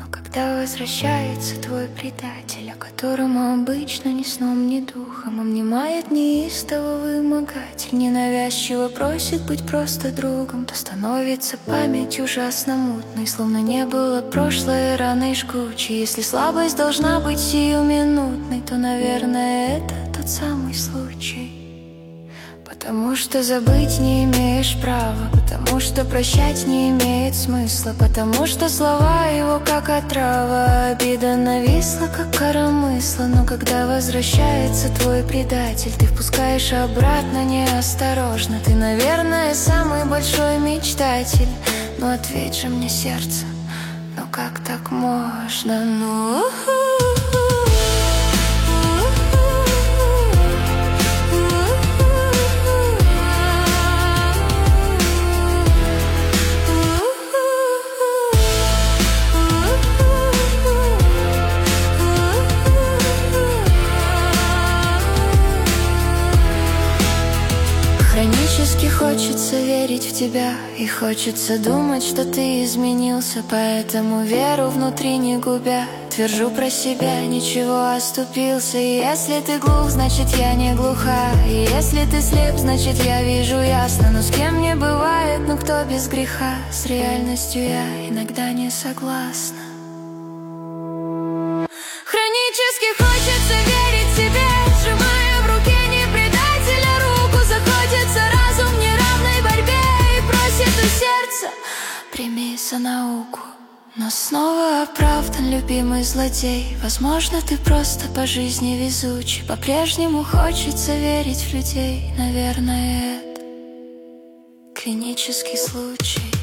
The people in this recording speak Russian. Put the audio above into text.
когда возвращается твой предатель, о котором обычно ни сном, ни духом обнимает неистово вымогатель, ненавязчиво просит быть просто другом, то становится память ужасно мутной, словно не было прошлое раной жгучей. Если слабость должна быть сиюминутной, то, наверное, это тот самый случай. Потому что забыть не имеешь права, потому что прощать не имеет смысла, потому что слова его как отрава, обида нависла как коромысла. Но когда возвращается твой предатель, ты впускаешь обратно неосторожно. Ты, наверное, самый большой мечтатель, но ответь же мне, сердце, ну как так можно? Ну хронически хочется верить в тебя, и хочется думать, что ты изменился, поэтому веру внутри не губя, твержу про себя, ничего, оступился. И если ты глух, значит я не глуха, и если ты слеп, значит я вижу ясно. Но с кем не бывает, ну кто без греха, с реальностью я иногда не согласна. Хронически хочется верить себе, сжимая в руке не предателя руку, заходится разум в неравной борьбе и просит у сердца: прими за науку. Но снова оправдан любимый злодей. Возможно, ты просто по жизни везучий, по-прежнему хочется верить в людей. Наверное, это клинический случай.